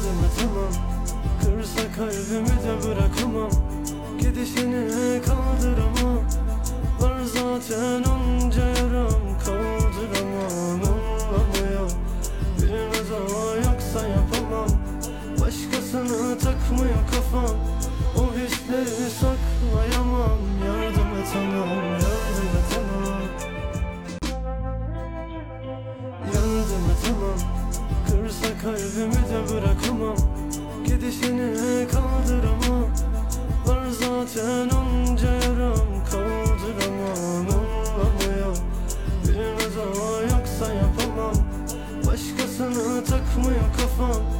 Kendime tamam, kırsa kalbimi de bırakamam. Gidişini kaldıramam, var zaten onca yaram. Kaldıramam, anlamıyor, bilmez o yoksa yapamam. Başkasını takmıyor kafam, o hisleri saklayamam. Yardım et anam, yardım et anam. Yardım et anam, kırsa kalbimi de bırakamam. Gidişini kaldıramam, var zaten onca yaram. Kaldıramam, anlamıyor, bilmez o yoksa yapamam. Başkasını takmıyor kafam,